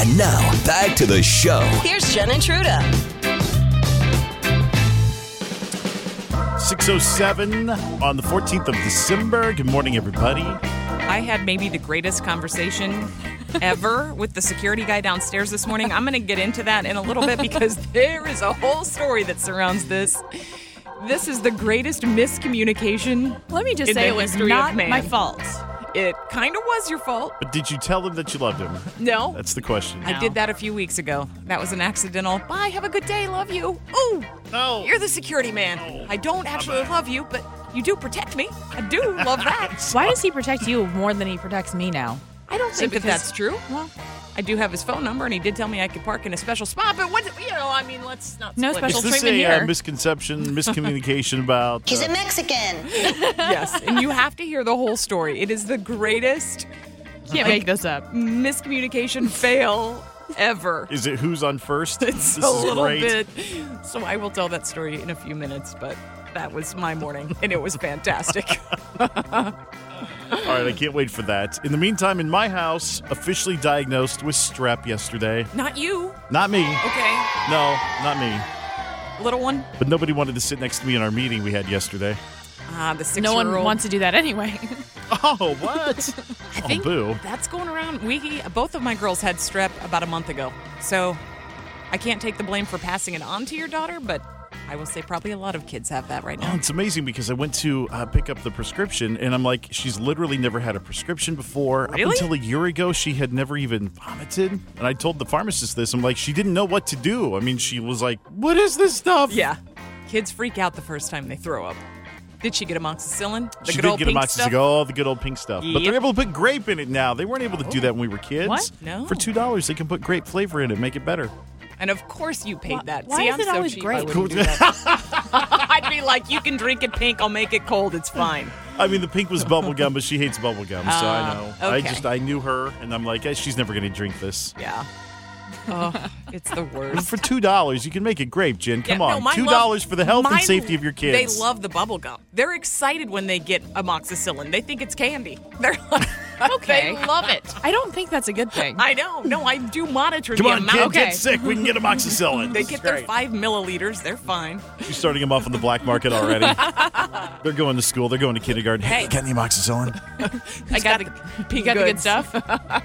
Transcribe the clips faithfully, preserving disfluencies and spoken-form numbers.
And now, back to the show. Here's Jen and Truda. six oh seven on the fourteenth of December. Good morning, everybody. I had maybe the greatest conversation ever with the security guy downstairs this morning. I'm going to get into that in a little bit because there is a whole story that surrounds this. This is the greatest miscommunication. Let me just in say the it was history not of man. my fault. It kind of was your fault. But did you tell him that you loved him? No. That's the question. I did that a few weeks ago. That was an accidental, bye, have a good day, love you. Ooh, No. you're the security man. No. I don't actually love you, but you do protect me. I do love that. Why does he protect you more than he protects me now? I don't think that because- that's true. Well, I do have his phone number, and he did tell me I could park in a special spot, but what, you know, I mean, let's not No split. special Is this treatment a uh, here. misconception, miscommunication about... He's uh, a Mexican. Yes, and you have to hear the whole story. It is the greatest Can't make this up. miscommunication fail ever. Is it who's on first? It's this a is little great. bit. So I will tell that story in a few minutes, but that was my morning, and it was fantastic. All right, I can't wait for that. In the meantime, in my house, officially diagnosed with strep yesterday. Not you. Not me. Okay. No, not me. Little one. But nobody wanted to sit next to me in our meeting we had yesterday. Ah, the No six-year-old. one wants to do that anyway. Oh, what? I think oh, boo. that's going around. We both of my girls had strep about a month ago, so I can't take the blame for passing it on to your daughter, but I will say probably a lot of kids have that right Oh, now. it's amazing because I went to uh, pick up the prescription, and I'm like, she's literally never had a prescription before. Up Really? until a year ago, she had never even vomited. And I told the pharmacist this. I'm like, she didn't know what to do. I mean, she was like, what is this stuff? Yeah, kids freak out the first time they throw up. Did she get amoxicillin? The She good did old get pink amoxicillin, stuff? oh, the good old pink stuff. But they're Yep. able to put grape in it now. They weren't able to do that when we were kids. What? No. For two dollars, they can put grape flavor in it, make it better. And of course you paid Why- that. why See, is I'm it so always cheap. grape? I wouldn't do that. I'd be like, you can drink it pink. I'll make it cold. It's fine. I mean, the pink was bubble gum, but she hates bubble gum, so I Ah, know. I okay. just, I knew her, and I'm like, eh, she's never going to drink this. Yeah. Oh, it's the But worst. for two dollars, you can make it grape, Jen. Come Yeah, no, on. mine two love- dollars for the health and mine- safety of your kids. They love the bubble gum. They're excited when they get amoxicillin. They think it's candy. They're like, Okay. they love it. I don't think that's a good thing. I know. No, I do monitor Come the on, amount. kid, Okay. get sick. We can get amoxicillin. They This get is their great. five milliliters. They're fine. She's starting them off on the black market already. They're going to school. They're going to kindergarten. Hey, Hey. got any amoxicillin? I got, got the, the you got the good goods? stuff.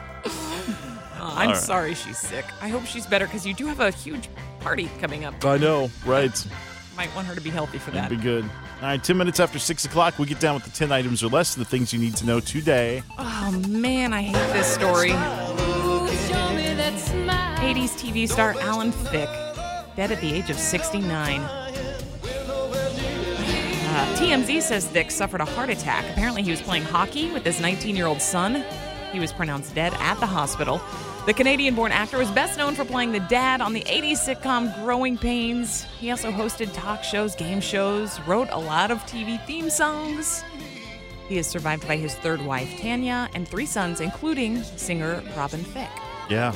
Uh, I'm All right. sorry she's sick. I hope she's better because you do have a huge party coming up. I know, right? Might want her to be healthy for that. That'd be good. All right, ten minutes after six o'clock, we get down with the ten items or less of the things you need to know today. Oh, man, I hate this story. eighties T V star Alan Thicke, dead at the age of sixty-nine. Uh, T M Z says Thicke suffered a heart attack. Apparently, he was playing hockey with his nineteen-year-old son. He was pronounced dead at the hospital. The Canadian-born actor was best known for playing the dad on the eighties sitcom Growing Pains. He also hosted talk shows, game shows, wrote a lot of T V theme songs. He is survived by his third wife, Tanya, and three sons, including singer Robin Thicke. Yeah.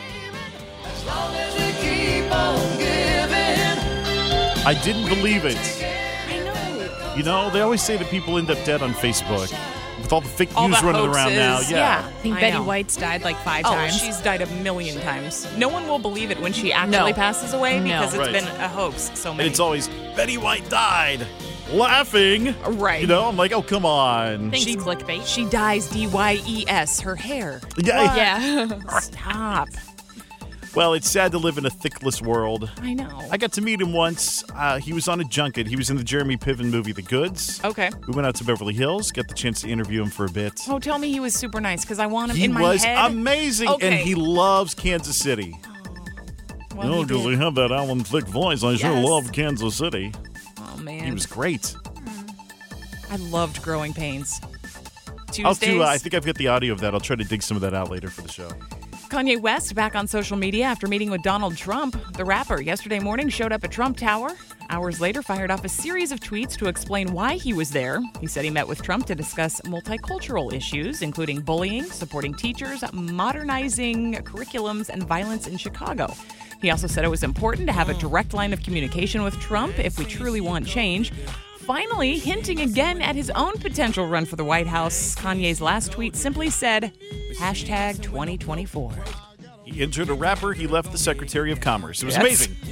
I didn't believe it. I know. You know, they always say that people end up dead on Facebook with all the fake All news the running around now. hoaxes. Yeah. I think I Betty know. White's died like five Oh, times. she's died a million times. No one will believe it when she actually No. passes away No. because it's Right. been a hoax so And many. it's always, Betty White died. Laughing. Right. You know, I'm like, oh, come on. Thanks, she- clickbait. She dies D Y E S, her hair. Yeah. yeah. Stop. Well, it's sad to live in a thickless world. I know. I got to meet him once. Uh, he was on a junket. He was in the Jeremy Piven movie, The Goods. Okay. We went out to Beverly Hills, got the chance to interview him for a bit. Oh, tell me he was super nice because I want him He in my was head. amazing, Okay. and he loves Kansas City. Well, oh, he because did. he had that Alan Thicke voice. I sure Yes. love Kansas City. Oh, man. He was great. I loved Growing Pains. Tuesdays. I'll do, uh, I think I've got the audio of that. I'll try to dig some of that out later for the show. Kanye West back on social media after meeting with Donald Trump. The rapper yesterday morning showed up at Trump Tower. Hours later, fired off a series of tweets to explain why he was there. He said he met with Trump to discuss multicultural issues, including bullying, supporting teachers, modernizing curriculums, and violence in Chicago. He also said it was important to have a direct line of communication with Trump if we truly want change. Finally, hinting again at his own potential run for the White House, Kanye's last tweet simply said, hashtag twenty twenty-four. He entered a wrapper. He left the Secretary of Commerce. It was Yes. amazing.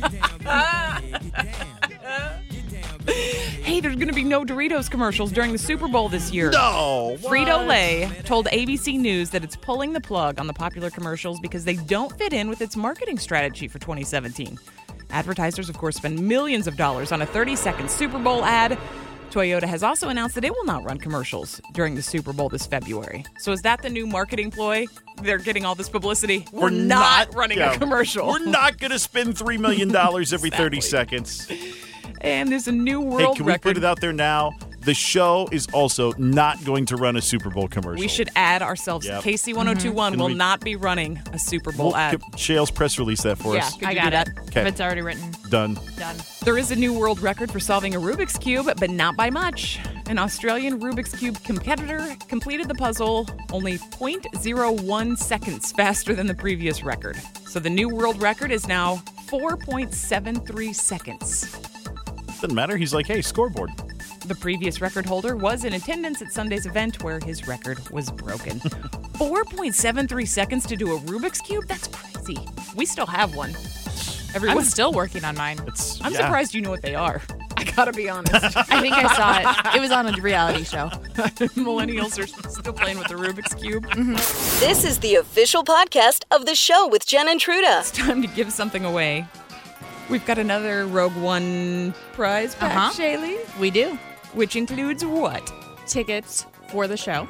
Hey, there's going to be no Doritos commercials during the Super Bowl this year. No. what? Frito-Lay told A B C News that it's pulling the plug on the popular commercials because they don't fit in with its marketing strategy for twenty seventeen. Advertisers, of course, spend millions of dollars on a thirty-second Super Bowl ad. Toyota has also announced that it will not run commercials during the Super Bowl this February. So is that the new marketing ploy? They're getting all this publicity. We're, not, running yeah, a commercial. We're not going to spend three million dollars every thirty Exactly. seconds. And there's a new Hey, world can we record. put it out there now? The show is also not going to run a Super Bowl commercial. We should add ourselves. Yep. K C ten twenty-one Can will we- not be running a Super Bowl We'll, ad. Shale's press release that for Yeah. us. Could I you got do it. that? Okay. If it's already written. Done. Done. There is a new world record for solving a Rubik's Cube, but not by much. An Australian Rubik's Cube competitor completed the puzzle only zero point zero one seconds faster than the previous record. So the new world record is now four point seven three seconds. Doesn't matter. He's like, hey, scoreboard. The previous record holder was in attendance at Sunday's event where his record was broken. four point seven three seconds to do a Rubik's Cube? That's crazy. We still have one. I'm Everyone, still working on mine. It's, I'm yeah. surprised you know what they are. I gotta be honest. I think I saw it. It was on a reality show. Millennials are still playing with the Rubik's Cube. This is the official podcast of the show with Jen and Truda. It's time to give something away. We've got another Rogue One prize pack, Uh-huh. Shaylee, We do. which includes what? Tickets for the show,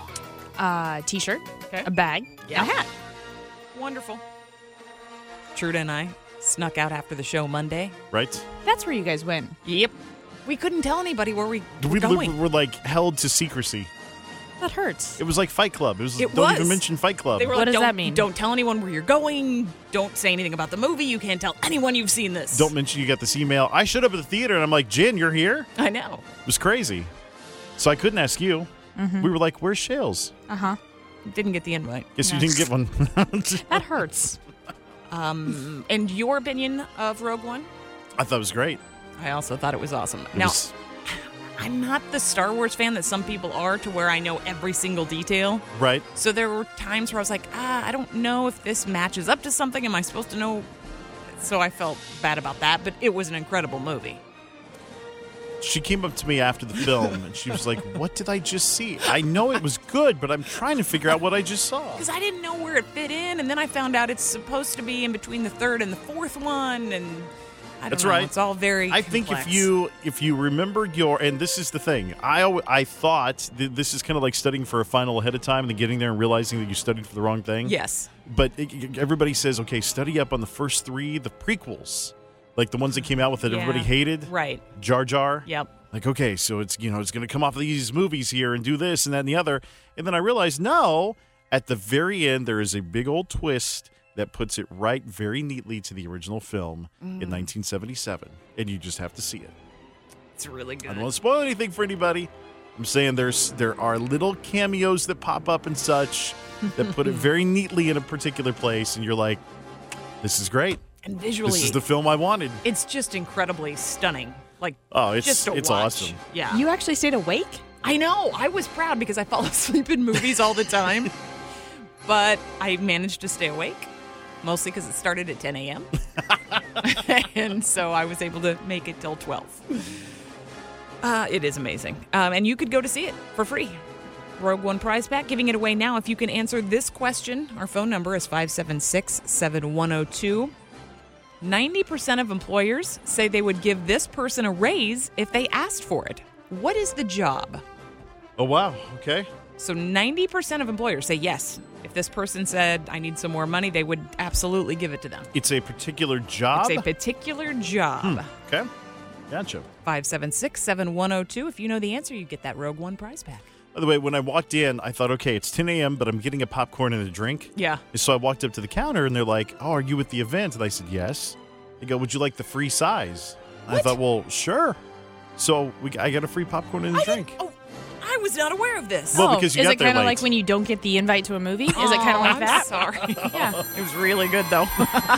a t-shirt, Okay. a bag, Yeah. a hat. Wonderful. Truda and I snuck out after the show Monday. Right? That's where you guys win. Yep. We couldn't tell anybody where we were We going. were like held to secrecy. That hurts. It was like Fight Club. It was. It don't was. even mention Fight Club. They were What like, does don't, that mean? Don't tell anyone where you're going. Don't say anything about the movie. You can't tell anyone you've seen this. Don't mention you got this email. I showed up at the theater and I'm like, Jen, you're here? I know. It was crazy. So I couldn't ask you. Mm-hmm. We were like, where's Shales? Uh-huh. Didn't get the invite. Guess you No. didn't get one. That hurts. Um, and your opinion of Rogue One? I thought it was great. I also thought it was awesome. It now, was- I'm not the Star Wars fan that some people are to where I know every single detail. right. So there were times where I was like, ah, I don't know if this matches up to something. Am I supposed to know? So I felt bad about that, but it was an incredible movie. She came up to me after the film and she was like, what did I just see? I know it was good, but I'm trying to figure out what I just saw. Because I didn't know where it fit in, and then I found out it's supposed to be in between the third and the fourth one, and I don't That's know. right. It's all very I think if complex. you if you remember your and this is the thing I al- I thought th- this is kind of like studying for a final ahead of time and then getting there and realizing that you studied for the wrong thing. Yes. But it, everybody says, okay, study up on the first three, the prequels, like the ones that came out with that Yeah. everybody hated. Right. Jar Jar. Yep. Like, okay, so it's you know it's going to come off of these movies here and do this and that and the other, and then I realized no. At the very end, there is a big old twist that puts it right very neatly to the original film Mm. in nineteen seventy-seven, and you just have to see it. It's really I good. don't want to spoil anything for anybody. I'm saying there's there are little cameos that pop up and such that put it very neatly in a particular place, and you're like, this is great. And visually, This is the film I wanted. it's just incredibly stunning. Like, Oh, it's just to it's watch. awesome. Yeah. You actually stayed awake? I know. I was proud because I fall asleep in movies all the time. But I managed to stay awake, mostly because it started at ten a.m. And so I was able to make it till twelve. Uh, it is amazing. Um, and you could go to see it for free. Rogue One prize pack, giving it away now if you can answer this question. Our phone number is five seven six, seven one zero two. ninety percent of employers say they would give this person a raise if they asked for it. What is the job? Oh wow. Okay. So ninety percent of employers say yes. If this person said, I need some more money, they would absolutely give it to them. It's a particular job. It's a particular job. Okay. Gotcha. five seven six, seven one zero two. If you know the answer, you get that Rogue One prize pack. By the way, when I walked in, I thought, okay, it's ten a.m., but I'm getting a popcorn and a drink. Yeah. And so I walked up to the counter, and they're like, oh, are you at the event? And I said, yes. They go, would you like the free size? And I thought, well, sure. So we, I got a free popcorn and a I drink. didn't- oh, I was not aware of this. Well, because you is got it there kind of late. like when you don't get the invite to a movie? Is it kind of Oh, like I'm that? Sorry. Yeah. It was really good, though.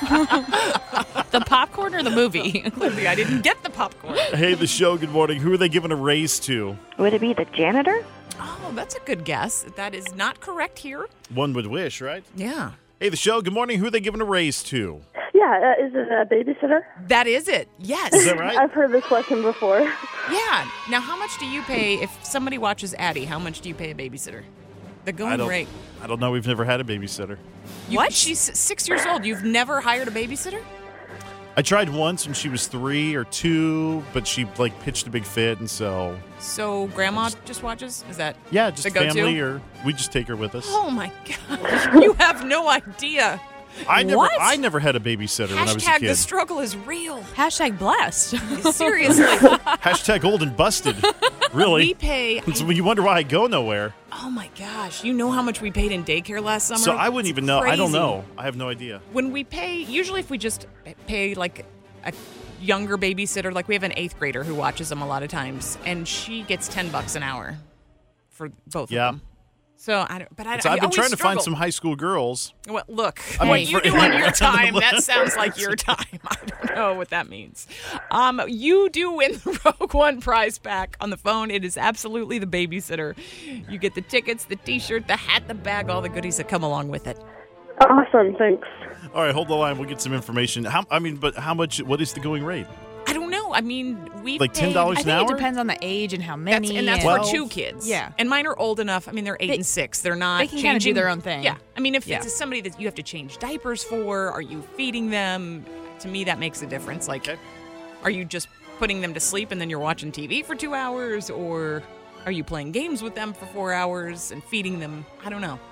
The popcorn or the movie? Clearly, I didn't get the popcorn. Hey, the show, good morning. Who are they giving a raise to? Would it be the janitor? Oh, that's a good guess. That is not correct here. One would wish, right? Yeah. Hey, the show. Good morning. Who are they giving a raise to? Yeah, uh, is it a babysitter? That is it. Yes. Is that right? I've heard this question before. Yeah. Now, how much do you pay if somebody watches Addie? How much do you pay a babysitter? The I going don't, rate. I don't know. We've never had a babysitter. You, what? She's six years old. You've never hired a babysitter? I tried once when she was three or two, but she like pitched a big fit, and so. So grandma just watches? Is that Yeah, just the go-to? family, or we just take her with us. Oh my God! You have no idea. I never, What? I never had a babysitter when I was a Hashtag kid. the struggle is real. Hashtag blessed. Seriously. Hashtag old and busted. Really? We pay. So when you wonder why I go nowhere. Oh my gosh! You know how much we paid in daycare last summer? So I wouldn't It's even know. I don't crazy. know. I have no idea. When we pay, usually if we just pay like a younger babysitter, like we have an eighth grader who watches them a lot of times, and she gets ten bucks an hour for both Yeah. of them. So I don't, but I, So I I've been always trying to find struggle. some high school girls. Well, look, I'm what like, you for- do on your time, that sounds like your time. I don't know what that means. Um, you do win the Rogue One prize pack on the phone. It is absolutely the babysitter. You get the tickets, the T-shirt, the hat, the bag, all the goodies that come along with it. Awesome, thanks. All right, hold the line. We'll get some information. How? I mean, but how much? What is the going rate? I don't know. I mean, we Like ten paid- dollars I an think hour? it depends on the age and how That's, many. and that's Well- for two kids. Yeah. And mine are old enough. I mean, they're eight They- and six. They're not they can kinda do changing- their own thing. Yeah. I mean, if Yeah. it's somebody that you have to change diapers for, are you feeding them? To me, that makes a difference. Like, Okay. are you just putting them to sleep and then you're watching T V for two hours? Or are you playing games with them for four hours and feeding them? I don't know.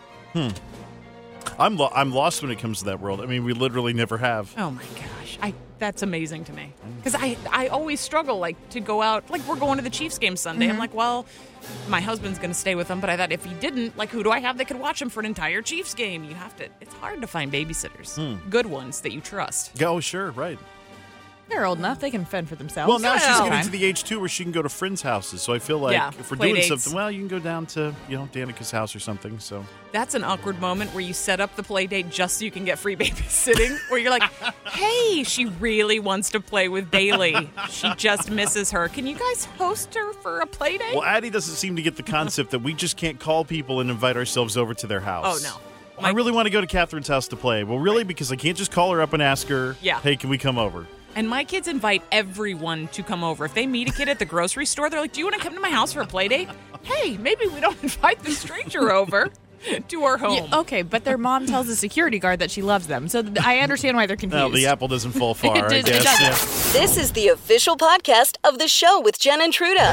I'm lo- I'm lost when it comes to that world. I mean, we literally never have. Oh my gosh, I that's amazing to me because I I always struggle like to go out like we're going to the Chiefs game Sunday. I'm like, well, my husband's going to stay with them, but I thought if he didn't, like, who do I have that could watch him for an entire Chiefs game? You have to. It's hard to find babysitters, good ones that you trust. Oh, sure, right. They're old enough; they can fend for themselves. Well, now she's Well. getting to the age too where she can go to friends' houses. So I feel like Yeah, if we're play doing dates. something, well, you can go down to you know Danica's house or something. So That's an awkward moment where you set up the play date just so you can get free babysitting. Where you're like, hey, she really wants to play with Bailey. She just misses her. Can you guys host her for a play date? well, Addie doesn't seem to get the concept that we just can't call people and invite ourselves over to their house. Oh, no. I really want to go to Catherine's house to play. Well, really, because I can't just call her up and ask her, Yeah. hey, can we come over? And my kids invite everyone to come over. If they meet a kid at the grocery store, they're like, do you want to come to my house for a play date? Hey, maybe we don't invite the stranger over to our home. Yeah, okay, but their mom tells the security guard that she loves them, so th- I understand why they're confused. No, the apple doesn't fall far, It I does- it guess. doesn't. Yeah. This is the official podcast of the show with Jen and Truda.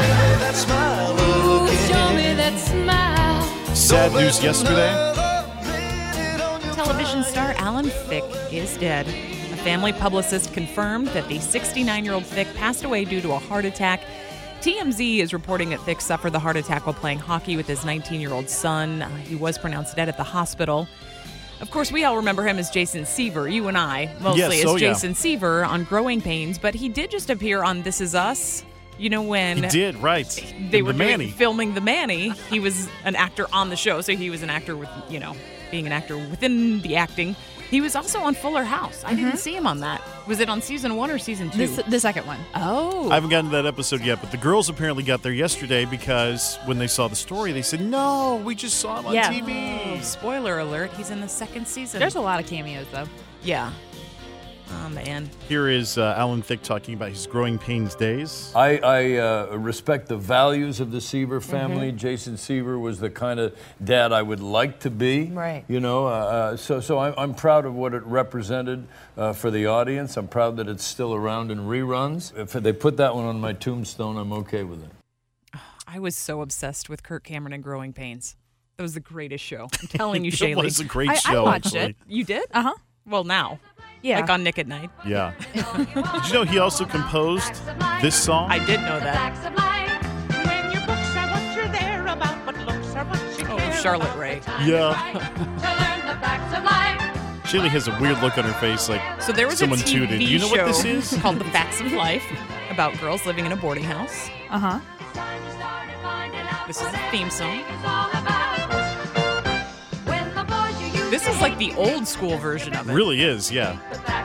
Sad news yesterday. Television star Alan Thicke is dead. A family publicist confirmed that the sixty-nine-year-old Thicke passed away due to a heart attack. T M Z is reporting that Thicke suffered the heart attack while playing hockey with his nineteen-year-old son. Uh, he was pronounced dead at the hospital. Of course, we all remember him as Jason Seaver, you and I, mostly Yes, as oh, yeah. Jason Seaver on Growing Pains, but he did just appear on This Is Us. You know when He did, right. they In were the doing- Manny. filming the Manny, he was an actor on the show, so he was an actor with, you know, being an actor within the acting. He was also on Fuller House. I didn't see him on that. Was it on season one or season two? This, the second one. oh. I haven't gotten to that episode yet, but the girls apparently got there yesterday because when they saw the story, they said, no, we just saw him on Yeah. T V. Oh, spoiler alert, he's in the second season. There's a lot of cameos, though. yeah. Oh, man. Here is uh, Alan Thicke talking about his Growing Pains days. I, I uh, respect the values of the Seaver family. Jason Seaver was the kind of dad I would like to be. Right. You know, uh, uh, so so I'm, I'm proud of what it represented uh, for the audience. I'm proud that it's still around in reruns. If they put that one on my tombstone, I'm okay with it. I was so obsessed with Kirk Cameron and Growing Pains. That was the greatest show. I'm telling you, It Shaylee. was a great I- I show, watched actually. it. You did? Uh huh. Well, now. Yeah. Like on Nick at Night. Yeah. Did you know he also composed this song? I did know that. Oh, Charlotte Ray. Yeah. Shaylee has a weird look on her face, like So there was someone a T V tooted. Do you know show what this is? called The Facts of Life about girls living in a boarding house. Uh huh. This is the theme song. This is like the old school version of it. Really is, yeah.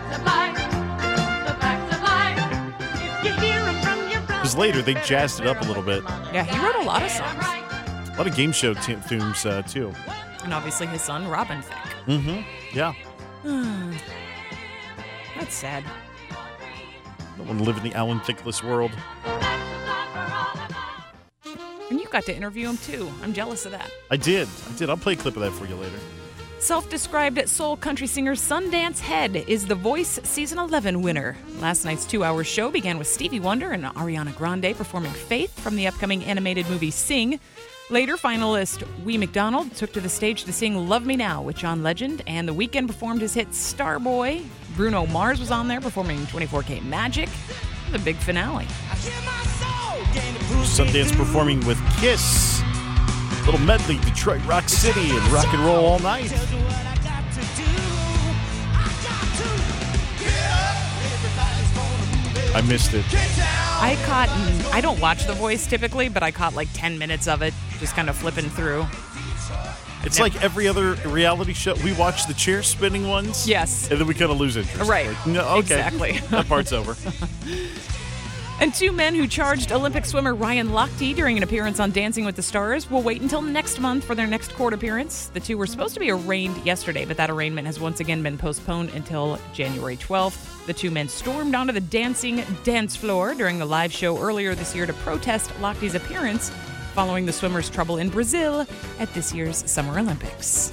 Because later they jazzed it up a little bit. Yeah, he wrote a lot of songs. A lot of game show t- themes, uh, too. And obviously his son, Robin Thicke. Mm-hmm. Yeah. That's sad. I don't want to live in the Alan Thickless world. And you got to interview him, too. I'm jealous of that. I did. I did. I'll play a clip of that for you later. Self-described soul country singer Sundance Head is The Voice Season eleven winner. Last night's two-hour show began with Stevie Wonder and Ariana Grande performing Faith from the upcoming animated movie Sing. Later, finalist Wee McDonald took to the stage to sing Love Me Now with John Legend, and The Weeknd performed his hit Starboy. Bruno Mars was on there performing twenty-four K Magic. The big finale. Sundance performing with Kiss. Little medley, Detroit Rock City, and rock and roll all night. I missed it. I caught, I don't watch The Voice typically, but I caught like ten minutes of it, just kind of flipping through. It's like every other reality show. We watch the chair spinning ones. Yes. And then we kind of lose interest. Right. Like, no, okay. Exactly. That part's over. And two men who charged Olympic swimmer Ryan Lochte during an appearance on Dancing with the Stars will wait until next month for their next court appearance. The two were supposed to be arraigned yesterday, but that arraignment has once again been postponed until January twelfth. The two men stormed onto the dancing dance floor during the live show earlier this year to protest Lochte's appearance following the swimmer's trouble in Brazil at this year's Summer Olympics.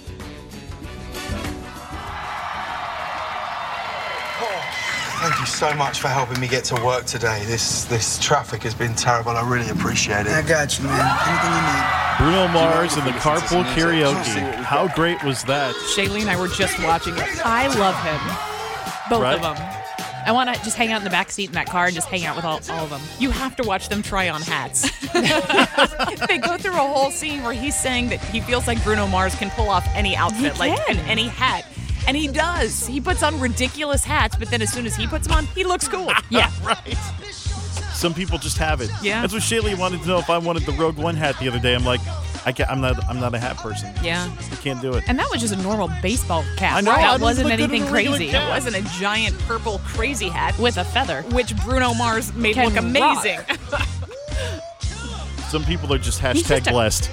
Thank you so much for helping me get to work today. This this traffic has been terrible. I really appreciate it. I got you, man. Anything you need. Bruno Mars and the Carpool Karaoke. How great was that? Shaylee and I were just watching it. I love him. Both Right? of them. I want to just hang out in the back seat in that car and just hang out with all, all of them. You have to watch them try on hats. They go through a whole scene where he's saying that he feels like Bruno Mars can pull off any outfit, He like can. and any hat. And he does. He puts on ridiculous hats, but then as soon as he puts them on, he looks cool. Yeah. Right. Some people just have it. Yeah. That's what Shaylee wanted to know if I wanted the Rogue One hat the other day. I'm like, I can't, I'm not I'm not a hat person. Yeah. I can't do it. And that was just a normal baseball cap. I know, Right? I That don't wasn't look good in anything a regular crazy. cap. It wasn't a giant purple crazy hat With a feather. which Bruno Mars made Can look amazing. Some people are just hashtag just a- blessed.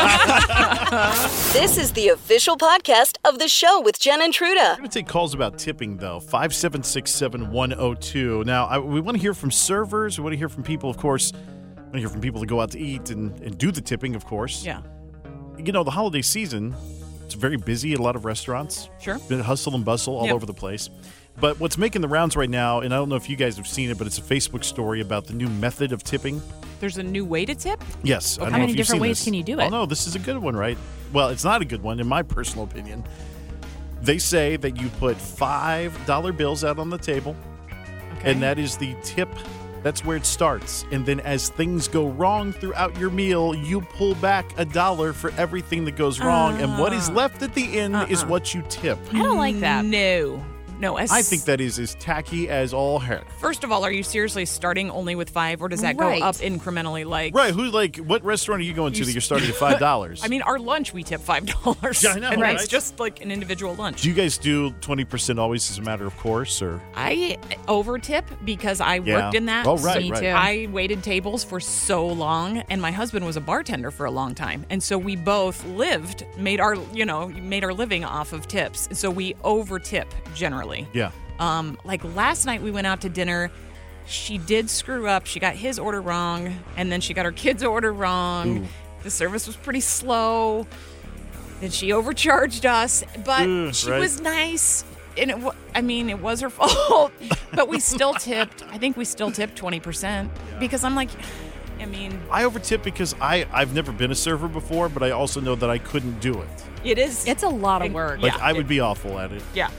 This is the official podcast of the show with Jen and Truda. I'm going to take calls about tipping, though. five seven six, seven one zero two. Now, I, we want to hear from servers. We want to hear from people, of course. We want to hear from people that go out to eat and, and do the tipping, of course. Yeah. You know, the holiday season, it's very busy at a lot of restaurants. Sure. Been hustle and bustle all Yep. over the place. But what's making the rounds right now, and I don't know if you guys have seen it, but it's a Facebook story about the new method of tipping. There's a new way to tip? Yes. I don't How know many if you've different seen ways this. can you do Oh, it? no, this is a good one, right? Well, it's not a good one, in my personal opinion. They say that you put five dollar bills out on the table, Okay. and that is the tip. That's where it starts. And then as things go wrong throughout your meal, you pull back a dollar for everything that goes wrong. and what is left at the end is what you tip. I don't like that. No. No. As I think that is as tacky as all heck. First of all, are you seriously starting only with five, or does that Right. go up incrementally? Like, Right. Who like what restaurant are you going to You that s- you're starting at five dollars? I mean, our lunch we tip five dollars. Yeah, I know, and right? it's just like an individual lunch. do you guys do twenty percent always as a matter of course, or I over tip because I Yeah. worked in that. Oh, right, Me right. too. I waited tables for so long, and my husband was a bartender for a long time, and so we both lived, made our, you know, made our living off of tips. So we over tip generally. yeah? Um, like last night we went out to dinner. She did screw up. She got his order wrong, and then she got her kid's order wrong. Ooh. The service was pretty slow. Then she overcharged us, but Ugh, she right. was nice. And it, wa- I mean, it was her fault, but we still tipped. I think we still tipped twenty percent because I'm like, I mean, I overtip because I I've never been a server before, but I also know that I couldn't do it. it is. It's a lot of And- work. Like Yeah, I would it- be awful at it. yeah.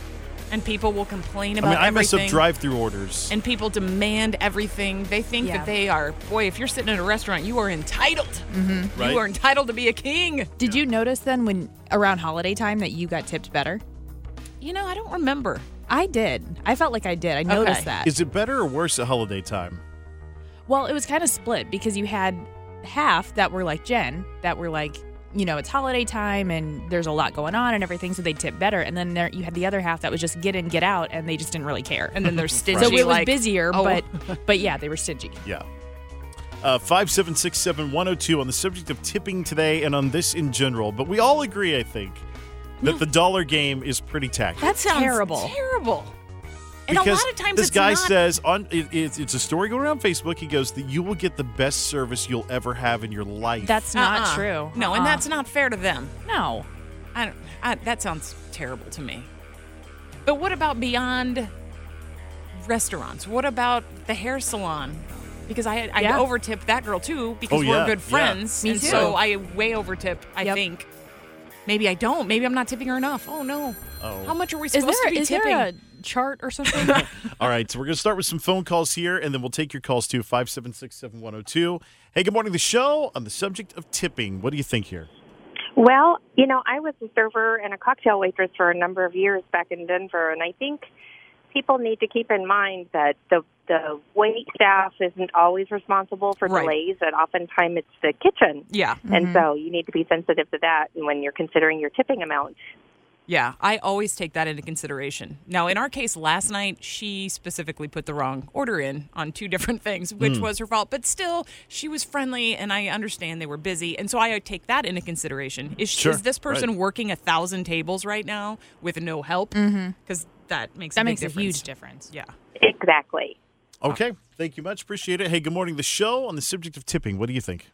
And people will complain I about mean, I mess everything. up drive-through orders. And people demand everything. They think Yeah. that they are, boy, if you're sitting at a restaurant, you are entitled. Mm-hmm. Right. You are entitled to be a king. Did you notice then when around holiday time that you got tipped better? You know, I don't remember. I did. I felt like I did. I noticed that. Is it better or worse at holiday time? Well, it was kind of split because you had half that were like Jen, that were like, you know, it's holiday time and there's a lot going on and everything, so they tip better. And then there you had the other half that was just get in, get out, and they just didn't really care. And then they're stingy. So it was like, busier, oh. but but yeah, they were stingy. Yeah. Uh, five seven six seven one zero two on the subject of tipping today and on this in general. But we all agree, I think, that the dollar game is pretty tacky. That sounds Terrible. Terrible. And Because a lot of times this it's guy not, says on it, it's, it's a story going around Facebook. He goes that you will get the best service you'll ever have in your life. That's not Uh-uh. true. No, and Uh-uh. that's not fair to them. No. I don't. I, that sounds terrible to me. But what about beyond restaurants? What about the hair salon? Because I I Yeah. overtipped that girl too because Oh, we're yeah, good yeah. friends. Me and too. so I way overtip. I Yep. think. Maybe I don't. Maybe I'm not tipping her enough. Oh no. Oh. How much are we Is supposed there, to be is tipping? there a chart or something? All right, so we're going to start with some phone calls here, and then we'll take your calls too, five seven six, seven one zero two. Hey, good morning, the show on the subject of tipping. What do you think here? Well, you know, I was a server and a cocktail waitress for a number of years back in Denver, and I think people need to keep in mind that the the wait staff isn't always responsible for Right. delays, and oftentimes it's the kitchen. Yeah. And so you need to be sensitive to that when you're considering your tipping amount. Yeah, I always take that into consideration. Now, in our case last night, she specifically put the wrong order in on two different things, which was her fault. But still, she was friendly, and I understand they were busy. And so I take that into consideration. Is, Sure, is this person right. working a thousand tables right now with no help? Because that makes that a big makes difference. a huge difference. Yeah. Exactly. Okay, thank you much. Appreciate it. Hey, good morning, the show on the subject of tipping. What do you think?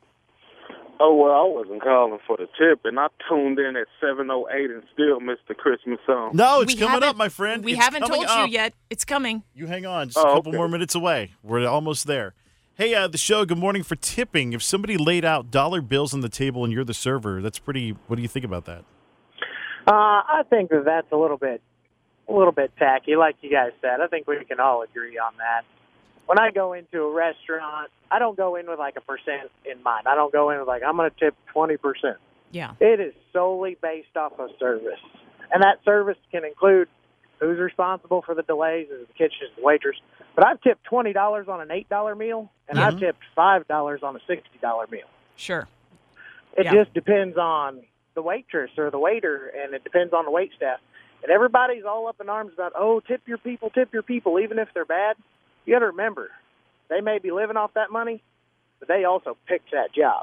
Oh, well, I wasn't calling for the tip, and I tuned in at seven oh eight and still missed the Christmas song. No, it's We coming haven't- up, my friend. We It's haven't coming told you up. yet. It's coming. You hang on, just Oh, a couple okay. more minutes away. We're almost there. Hey, uh, the show, good morning for tipping. If somebody laid out dollar bills on the table and you're the server, that's pretty, what do you think about that? Uh, I think that that's a little bit, a little bit tacky, like you guys said. I think we can all agree on that. When I go into a restaurant, I don't go in with like a percent in mind. I don't go in with like, I'm going to tip twenty percent. Yeah. It is solely based off of service. And that service can include who's responsible for the delays, is the kitchen, is the waitress. But I've tipped twenty dollars on an eight dollar meal, and I've tipped five dollars on a sixty dollar meal. Sure. It Yeah. just depends on the waitress or the waiter, and it depends on the wait staff. And everybody's all up in arms about, oh, tip your people, tip your people, even if they're bad. You got to remember, they may be living off that money, but they also picked that job.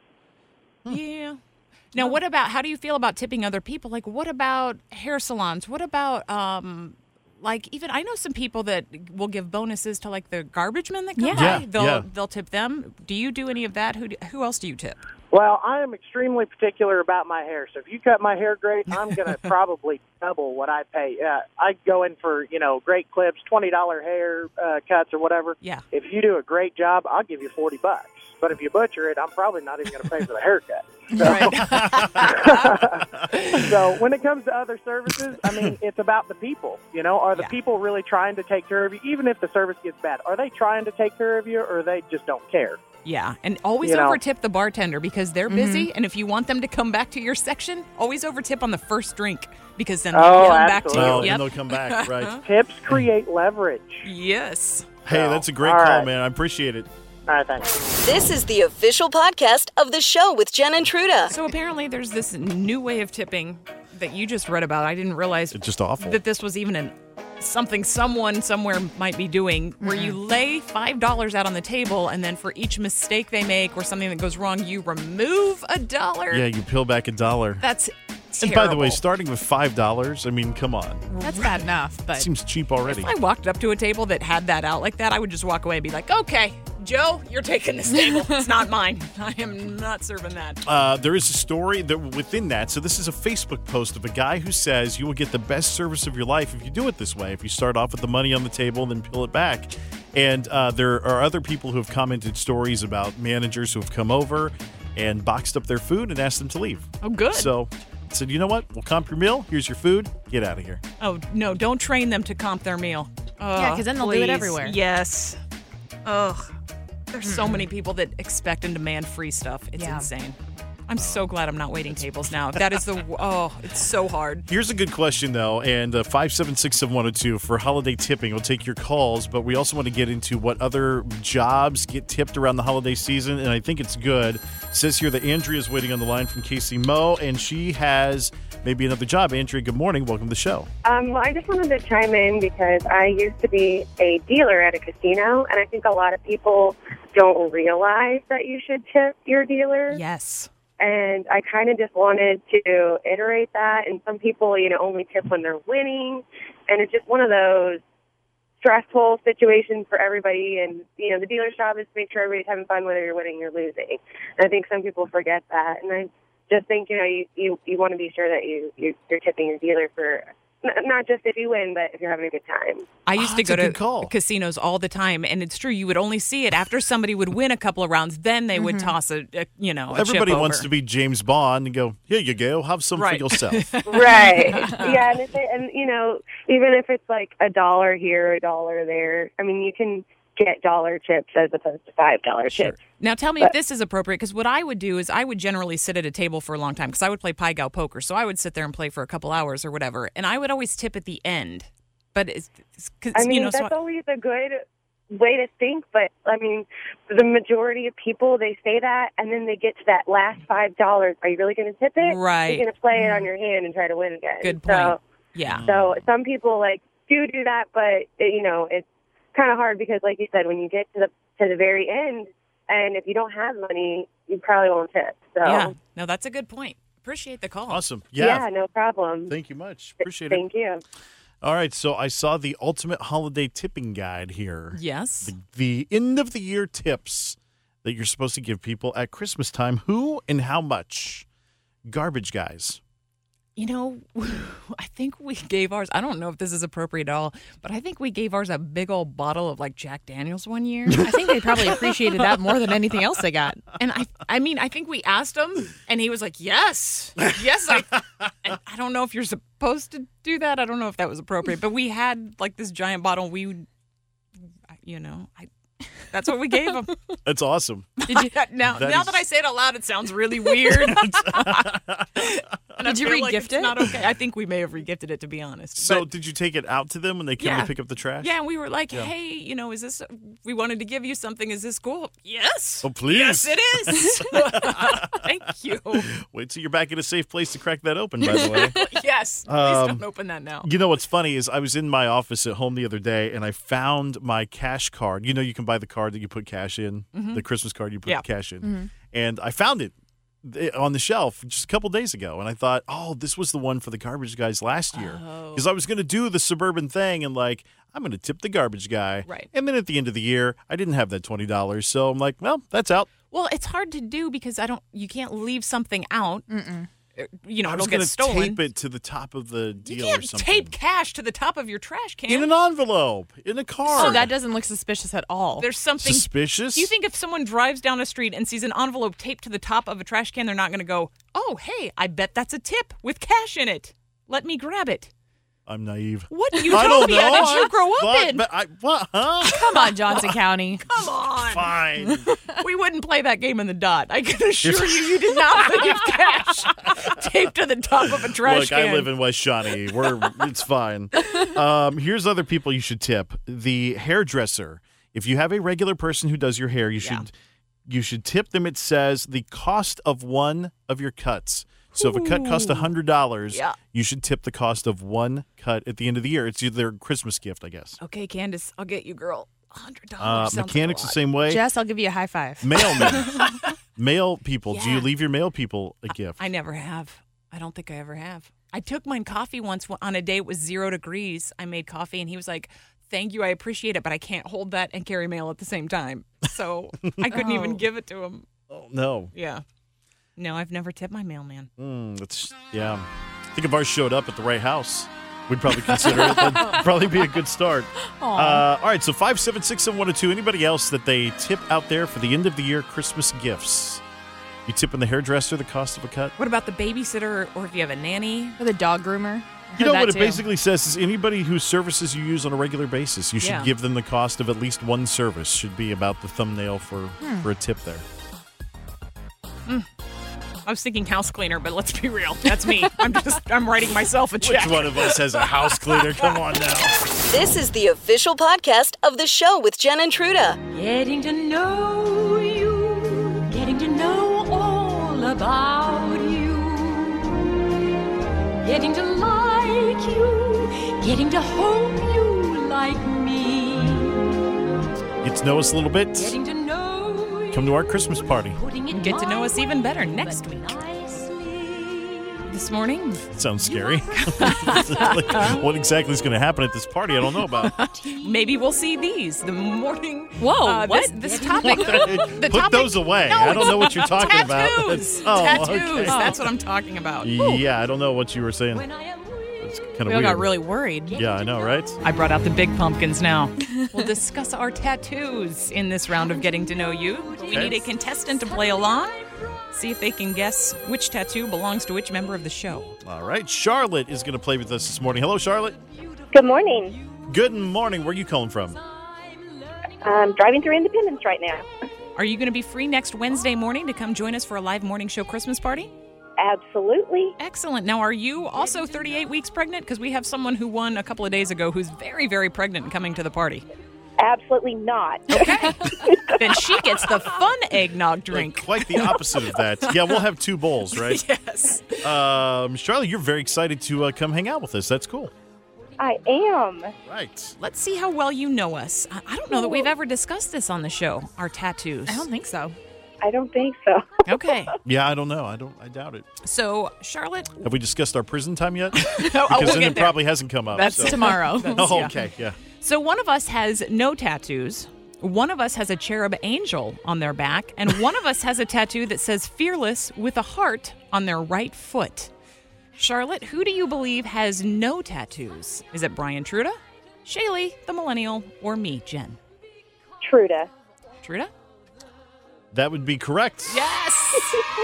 Yeah. Now, what about, how do you feel about tipping other people? Like, what about hair salons? What about, um, like, even, I know some people that will give bonuses to, like, the garbage men that come Yeah. by. They'll, yeah. they'll tip them. Do you do any of that? Who, do, who else do you tip? Well, I am extremely particular about my hair. So if you cut my hair great, I'm going to probably double what I pay. Uh, I go in for, you know, great clips, twenty dollars hair uh, cuts or whatever. Yeah. If you do a great job, I'll give you forty bucks. But if you butcher it, I'm probably not even going to pay for the haircut. So, so when it comes to other services, I mean, it's about the people. You know, are the Yeah. people really trying to take care of you? Even if the service gets bad, are they trying to take care of you, or they just don't care? Yeah, and always You know. overtip the bartender because they're busy. And if you want them to come back to your section, always overtip on the first drink because then they'll Oh, come back to you. absolutely. Oh, Yep. and they'll come back, right? Tips create leverage. Yes. Hey, So, that's a great all call, right. man. I appreciate it. All right, thanks. This is the official podcast of the show with Jen and Truda. So apparently there's this new way of tipping that you just read about. I didn't realize It's just awful. that this was even an something someone somewhere might be doing, where you lay five dollars out on the table, and then for each mistake they make or something that goes wrong, you remove a dollar. Yeah, you peel back a dollar. That's And terrible. by the way, starting with five dollars, I mean, come on. That's bad enough, but Seems cheap already. If I walked up to a table that had that out like that, I would just walk away and be like, okay, Joe, you're taking this table. It's not mine. I am not serving that. Uh, there is a story that within that. So this is a Facebook post of a guy who says you will get the best service of your life if you do it this way. If you start off with the money on the table and then peel it back. And uh, there are other people who have commented stories about managers who have come over and boxed up their food and asked them to leave. Oh, good. So I said, you know what? We'll comp your meal. Here's your food. Get out of here. Oh, no, don't train them to comp their meal. Yeah, 'cause then they'll do it please. everywhere. Yes. Ugh. There's so many people that expect and demand free stuff. It's Yeah. insane. I'm so glad I'm not waiting tables now. That is the, oh, it's so hard. Here's a good question, though, and uh, five seven six, seven one zero two for holiday tipping. We'll take your calls, but we also want to get into what other jobs get tipped around the holiday season, and I think it's good. It says here that Andrea's waiting on the line from Casey Mo, and she has maybe another job. Andrea, good morning. Welcome to the show. Um, well, I just wanted to chime in because I used to be a dealer at a casino, and I think a lot of people don't realize that you should tip your dealers. Yes. And I kind of just wanted to iterate that. And some people, you know, only tip when they're winning. And it's just one of those stressful situations for everybody. And, you know, the dealer's job is to make sure everybody's having fun whether you're winning or losing. And I think some people forget that. And I just think, you know, you, you, you want to be sure that you, you, you're tipping your dealer for not just if you win, but if you're having a good time. I used Oh, to that's go a to good call. casinos all the time, and it's true. You would only see it after somebody would win a couple of rounds. Then they would toss a, a you know, a Everybody chip wants over. to be James Bond and go, here you go, have some Right. for yourself. Right. Yeah, and, if it, and, you know, even if it's like a dollar here, a dollar there, I mean, you can get dollar chips as opposed to five dollar chips. Now, tell me But- if this is appropriate, because what I would do is I would generally sit at a table for a long time, because I would play Pai Gow poker, so I would sit there and play for a couple hours or whatever, and I would always tip at the end. But it's, it's cause, I mean, you know, that's so always a good way to think, but, I mean, the majority of people, they say that, and then they get to that last five dollars. Are you really going to tip it? Right. You're going to play it on your hand and try to win again. Good So, point. yeah. so some people, like, do do that, but, it, you know, it's kind of hard because, like you said, when you get to the to the very end, and if you don't have money, you probably won't tip. So Yeah. No, that's a good point. Appreciate the call. Awesome. yeah, Yeah. no problem. Thank you much. Appreciate it. Thank you. All right, so I saw the ultimate holiday tipping guide here. Yes. The, the end of the year tips that you're supposed to give people at Christmas time. Who and how much? Garbage guys. You know, I think we gave ours, I don't know if this is appropriate at all, but I think we gave ours a big old bottle of like Jack Daniels one year. I think they probably appreciated that more than anything else they got. And I I mean, I think we asked him and he was like, yes, yes. I, and I don't know if you're supposed to do that. I don't know if that was appropriate, but we had like this giant bottle. We would, you know, I, that's what we gave him. That's awesome. Did you, now, That now is- that I say it out loud, it sounds really weird. And I Did you feel like re-gift it's it? Not okay. I think we may have regifted it, to be honest. So But- did you take it out to them when they came Yeah. to pick up the trash? yeah, and we were like, Yeah. hey, you know, is this, we wanted to give you something. Is this cool? Yes. Oh, please. Yes, it is. Thank you. Wait till you're back in a safe place to crack that open, by the way. Yes. Please Um, don't open that now. You know what's funny is I was in my office at home the other day and I found my cash card. You know, you can buy the card that you put cash in, Mhm. the Christmas card you put Yeah. the cash in. Mhm. And I found it eh, on the shelf just a couple days ago. And I thought, oh, this was the one for the garbage guys last year. Oh. Because I was going to do the suburban thing and like, I'm going to tip the garbage guy. Right. And then at the end of the year, I didn't have that twenty dollars. So I'm like, well, that's out. Well, it's hard to do because I don't, you can't leave something out. Mm-mm. Uh, You know, I it'll was get gonna stolen. tape it to the top of the You deal can't or something. tape cash to the top of your trash can. in an envelope, in a card. So that doesn't look suspicious at all. There's something Suspicious? Do you think if someone drives down a street and sees an envelope taped to the top of a trash can, they're not going to go, "Oh, hey, I bet that's a tip with cash in it. Let me grab it." I'm naive. What you I told don't me? know. Did you I grow up thought- in? but I, what? Huh? Come on, Johnson County. Come on. Fine. We wouldn't play that game in the dot. I can assure you, you did not leave cash taped to the top of a trash Look, can. I live in West Shawnee. We're it's fine. Um, here's other people you should tip: the hairdresser. If you have a regular person who does your hair, you should you should tip them. It says the cost of one of your cuts. So if a cut costs a hundred dollars, Yeah. you should tip the cost of one cut at the end of the year. It's their Christmas gift, I guess. Okay, Candace, I'll get you, girl. hundred Uh, dollars. mechanics the same way. Jess, I'll give you a high five. Mailmen, mail people. Do you Yeah. leave your mail people a gift? I never have. I don't think I ever have. I took mine coffee once on a day it was zero degrees. I made coffee and he was like, "Thank you, I appreciate it, but I can't hold that and carry mail at the same time." So I couldn't Oh. even give it to him. Oh no. Yeah. No, I've never tipped my mailman. Mm, that's yeah. I think if ours showed up at the right house, we'd probably consider it. That'd probably be a good start. Uh, all right, so five seven six seven one zero two. Anybody else that they tip out there for the end of the year Christmas gifts? You tipping the hairdresser the cost of a cut? What about the babysitter or if you have a nanny? Or the dog groomer. You Heard know that what it too. basically says is anybody whose services you use on a regular basis, you should Yeah. give them the cost of at least one service. Should be about the thumbnail for Hmm. for a tip there. I was thinking house cleaner, but let's be real. That's me. I'm just, I'm writing myself a check. Which one of us has a house cleaner? Come on now. This is the official podcast of the show with Jen and Truda. Getting to know you, getting to know all about you, getting to like you, getting to hope you like me. Get to know us a little bit. Getting to know you. Come to our Christmas party. Get to know us even better next week. This morning? Sounds scary. Like, what exactly is going to happen at this party? I don't know about. Maybe we'll see these. The morning. Whoa, uh, what? This, this topic. the Put topic, those away. No, I don't know what you're talking tattoos. about. Oh, tattoos. okay. That's what I'm talking about. Yeah, I don't know what you were saying. It's kind of We all weird. got really worried. Yeah, I know, right? I brought out the big pumpkins now. We'll discuss our tattoos in this round of Getting to Know You. But we Okay. need a contestant to play along. See if they can guess which tattoo belongs to which member of the show. All right. Charlotte is going to play with us this morning. Hello, Charlotte. Good morning. Good morning. Where are you calling from? I'm driving through Independence right now. Are you going to be free next Wednesday morning to come join us for a live morning show Christmas party? Absolutely. Excellent. Now, are you also thirty-eight weeks pregnant? Because we have someone who won a couple of days ago who's very, very pregnant and coming to the party. Absolutely not. Okay. Then she gets the fun eggnog drink. Like, quite the opposite of that. Yeah, we'll have two bowls, right? Yes. Um, Charlotte, you're very excited to uh, come hang out with us. That's cool. I am. Right. Let's see how well you know us. I I don't know that we've ever discussed this on the show, our tattoos. I don't think so. I don't think so. Okay. Yeah, I don't know. I don't. I doubt it. So, Charlotte. Have we discussed our prison time yet? Oh, Because we'll then get it there. probably hasn't come up. That's so. tomorrow. Oh, yeah. okay. Yeah. So one of us has no tattoos. One of us has a cherub angel on their back, and one of us has a tattoo that says fearless with a heart on their right foot. Charlotte, who do you believe has no tattoos? Is it Brian Truda, Shaylee, the millennial, or me, Jen? Truda. Truda? That would be correct. Yes!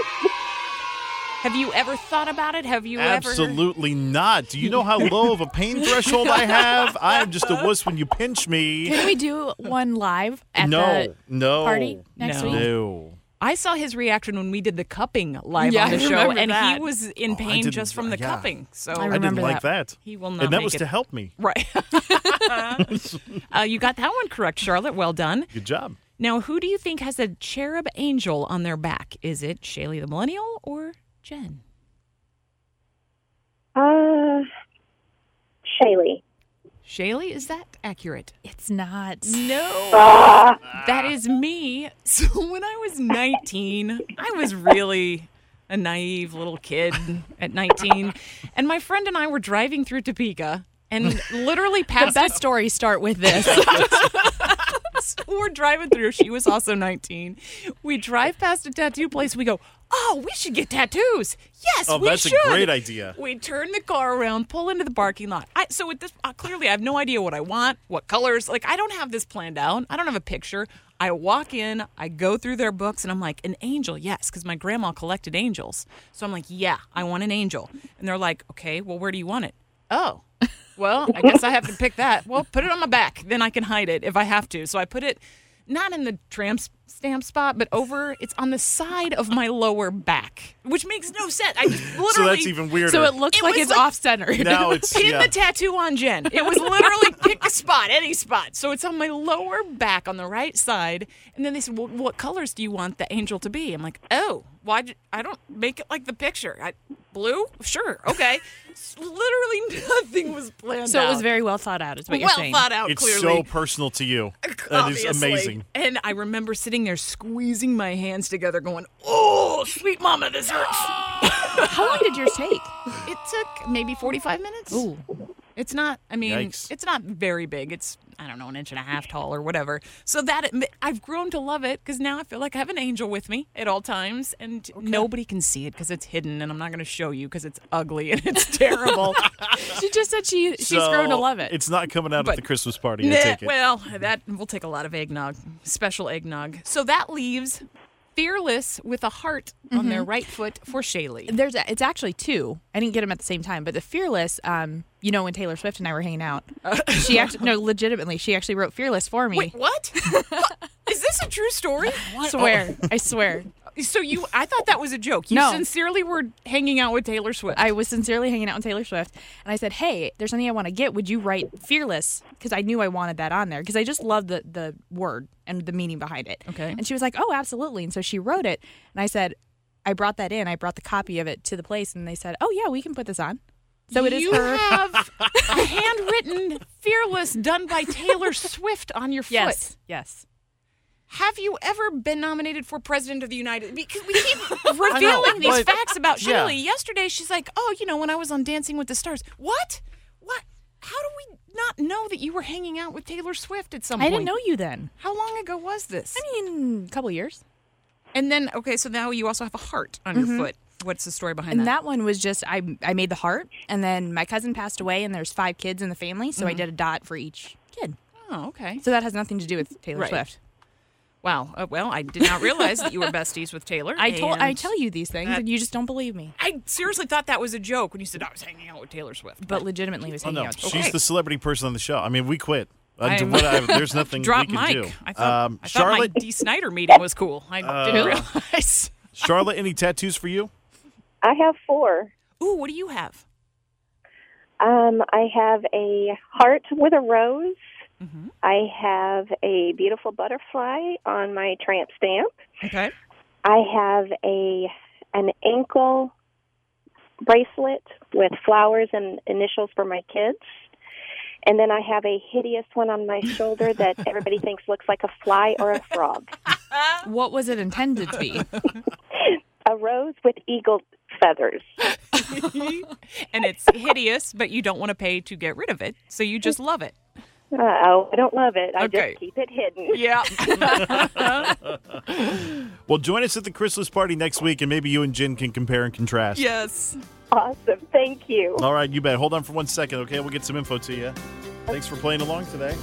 Have you ever thought about it? Have you Absolutely not. Do you know how low of a pain threshold I have? I am just a wuss when you pinch me. Can we do one live at no, the no, party next No. week? no. I saw his reaction when we did the cupping live Yeah, on the I show, remember and that. he was in Oh, I pain didn't- just from the yeah. cupping. So I I didn't remember like that. that. he will not And that make was it. to help me. Right. uh, you got that one correct, Charlotte. Well done. Good job. Now, who do you think has a cherub angel on their back? Is it Shaylee the millennial or Jen? Uh, Shaylee. Shaylee, is that accurate? It's not. No. Ah. That is me. So when I was nineteen, I was really a naive little kid at nineteen. And my friend and I were driving through Topeka and literally The passed best stories start with this. We're driving through. She was also nineteen. We drive past a tattoo place. We go, oh, we should get tattoos. Yes, Oh, we that's should. a great idea. We turn the car around, pull into the parking lot. I, so with this, uh, clearly, I have no idea what I want, what colors. Like, I don't have this planned out. I don't have a picture. I walk in, I go through their books, and I'm like, an angel, yes, because my grandma collected angels. So I'm like, yeah, I want an angel. And they're like, okay, well, where do you want it? Oh, well, I guess I have to pick that. Well, put it on my back. Then I can hide it if I have to. So I put it not in the tramp stamp spot, but over, it's on the side of my lower back, which makes no sense. I just literally. So that's even weirder. So it looks It like was it's like- off center. Now it's Pin yeah. the tattoo on Jen. It was literally pick a spot, any spot. So it's on my lower back on the right side. And then they said, well, what colors do you want the angel to be? I'm like, oh, why? Did, I don't make it like the picture. I, blue? Sure. Okay. Literally nothing was planned So it was out. very well thought out, is what well you're saying. thought out, It's clearly. so personal to you. That is Obviously. amazing. And I remember sitting there squeezing my hands together going, oh, sweet mama, this hurts. How long did yours take? It took maybe forty-five minutes. Ooh. It's not, I mean, Yikes. it's not very big. It's, I don't know, an inch and a half tall or whatever. So that, I've grown to love it because now I feel like I have an angel with me at all times and nobody can see it because it's hidden and I'm not going to show you because it's ugly and it's terrible. She just said she she's So, grown to love it. It's not coming out But- at the Christmas party, I Nah, take it. well, that, we'll take a lot of eggnog, special eggnog. So that leaves fearless with a heart on their right foot for Shaylee. There's a, it's actually two. I didn't get them at the same time, but the fearless. Um, you know, when Taylor Swift and I were hanging out, she actually no, legitimately, she actually wrote fearless for me. Wait, what? What? Is this a true story? I swear, I swear. So you, I thought that was a joke. You No. sincerely were hanging out with Taylor Swift. I was sincerely hanging out with Taylor Swift, and I said, "Hey, there's something I want to get. Would you write fearless?" Because I knew I wanted that on there because I just love the the word and the meaning behind it. Okay. And she was like, "Oh, absolutely." And so she wrote it, and I said, "I brought that in. I brought the copy of it to the place, and they said, "Oh yeah, we can put this on." So it is you her. have a handwritten fearless done by Taylor Swift on your foot. Yes, yes. have you ever been nominated for President of the United Because we keep revealing these but, facts about yeah. Shaylee. Yesterday, she's like, oh, you know, when I was on Dancing with the Stars. What? What? How do we not know that you were hanging out with Taylor Swift at some I point? didn't know you then. How long ago was this? I mean, a couple years. And then, okay, so now you also have a heart on your foot. What's the story behind And that? that one was just, I I made the heart, and then my cousin passed away, and there's five kids in the family, so I did a dot for each kid. Oh, okay. So that has nothing to do with Taylor Right. Swift. Wow. Uh, well, I did not realize that you were besties with Taylor. I told I and tell you these things, that- and you just don't believe me. I seriously thought that was a joke when you said I was hanging out with Taylor Swift. But legitimately was Oh, hanging no. out. She's Okay. the celebrity person on the show. I mean, we quit. Uh, I'm- what I- there's nothing Drop we can mic. do. I thought, um, I thought Charlotte, my Dee Snyder meeting was cool. I Uh, didn't realize. Charlotte, any tattoos for you? I have four. Ooh, what do you have? Um, I have a heart with a rose. Mm-hmm. I have a beautiful butterfly on my tramp stamp. Okay. I have a an ankle bracelet with flowers and initials for my kids. And then I have a hideous one on my shoulder that everybody thinks looks like a fly or a frog. What was it intended to be? A rose with eagle feathers. And it's hideous, but you don't want to pay to get rid of it, so you just love it. Uh, oh, I don't love it. I Okay. just keep it hidden. Yeah. Well, join us at the Christmas party next week, and maybe you and Jen can compare and contrast. Yes. Awesome. Thank you. All right, you bet. Hold on for one second, okay? We'll get some info to you. Thanks for playing along today.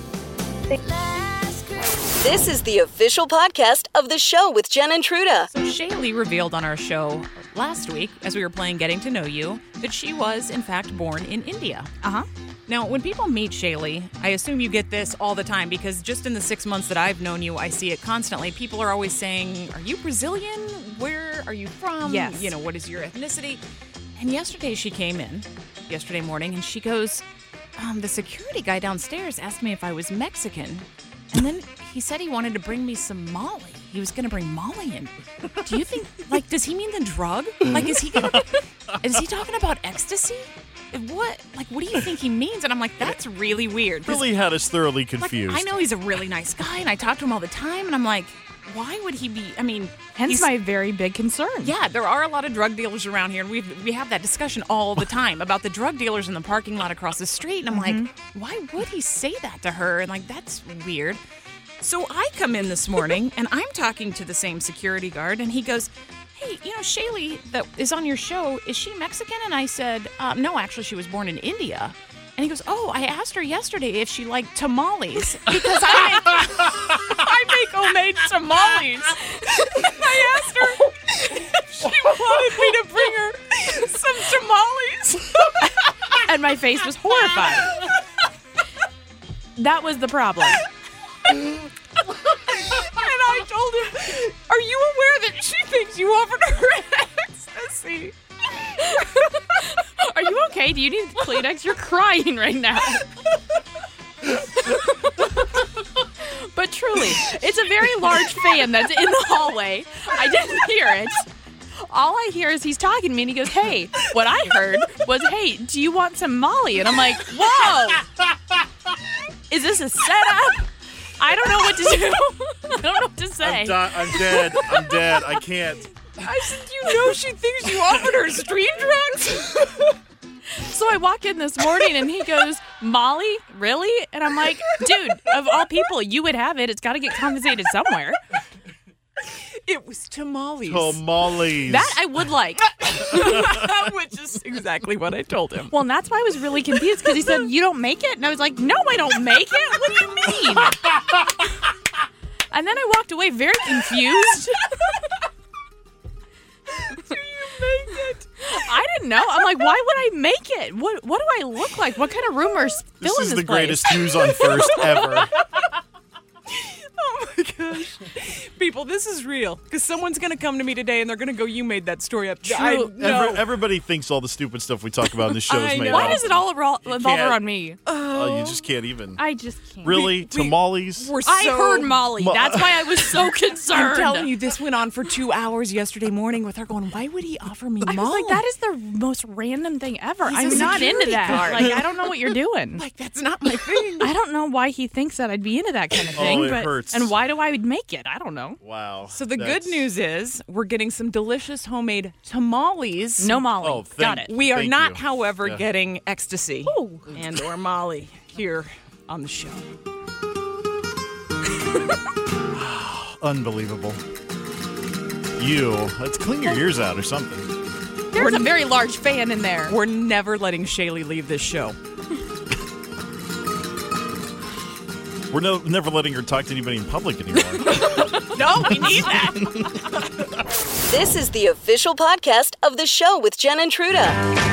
This is the official podcast of the show with Jen and Truda. So Shaylee revealed on our show last week, as we were playing Getting to Know You, that she was, in fact, born in India. Uh-huh. Now, when people meet Shaylee, I assume you get this all the time because just in the six months that I've known you, I see it constantly. People are always saying, are you Brazilian? Where are you from? Yes. You know, what is your ethnicity? And yesterday she came in, yesterday morning, and she goes, um, the security guy downstairs asked me if I was Mexican. And then he said he wanted to bring me some Molly. He was going to bring Molly in. Do you think, like, does he mean the drug? Like, is he going to, is he talking about ecstasy? What, like, what do you think he means? And I'm like, that's really weird. 'Cause, Really had us thoroughly like, confused. I know he's a really nice guy, and I talk to him all the time, and I'm like, why would he be, I mean. Hence he's- my very big concern. Yeah, there are a lot of drug dealers around here, and we we have that discussion all the time about the drug dealers in the parking lot across the street. And I'm like, why would he say that to her? And like, that's weird. So I come in this morning, and I'm talking to the same security guard, and he goes, hey, you know, Shaylee that is on your show, is she Mexican? And I said, uh, no, actually, she was born in India. And he goes, oh, I asked her yesterday if she liked tamales because I make, I make homemade tamales. I asked her if she wanted me to bring her some tamales. And my face was horrified. That was the problem. And I told him, are you aware that she thinks you offered her ecstasy? Are you okay? Do you need Kleenex? You're crying right now. But truly, it's a very large fan that's in the hallway. I didn't hear it. All I hear is he's talking to me, and he goes, hey, what I heard was, hey, do you want some Molly? And I'm like, whoa. Is this a setup? I don't know what to do. I don't know what to say. I'm, di- I'm dead. I'm dead. I can't. I said, you know she thinks you offered her street drugs? So I walk in this morning, and he goes, Molly? Really? And I'm like, dude, of all people, you would have it. It's got to get compensated somewhere. It was tamales. Tamales. That I would like. Which is exactly what I told him. Well, and that's why I was really confused, because he said, you don't make it? And I was like, no, I don't make it? What do you mean? And then I walked away very confused. Do you make it? I didn't know. I'm like, why would I make it? What What do I look like? What kind of rumors fill This in is this the place? greatest Who's on First ever. Oh my gosh. People, this is real. Because someone's going to come to me today and they're going to go, you made that story up. I True. know. Every, everybody thinks all the stupid stuff we talk about in this show I is made know. Why up. does it all ro- revolve can't. around me? Oh, you just can't even. I just can't. Really? we- Tamales? We're I so- heard Molly. Mo- That's why I was so concerned. I'm telling you, this went on for two hours yesterday morning with her going, why would he offer me I was Molly? like, that is the most random thing ever. He's I'm a not into security that. guard. Like, I don't know what you're doing. Like, that's not my thing. I don't know why he thinks that I'd be into that kind of Oh, thing. it but, hurts. And why do I I would make it. I don't know. Wow. So the That's- good news is we're getting some delicious homemade tamales. No Molly. Oh, thank- Got it. We are Thank not, you. however, Yeah. getting ecstasy and or Molly here on the show. Unbelievable. You, let's clean your ears out or something. There's a very large fan in there. We're never letting Shaylee leave this show. We're no, never letting her talk to anybody in public anymore. No, we need that. This is the official podcast of the show with Jen and Truda.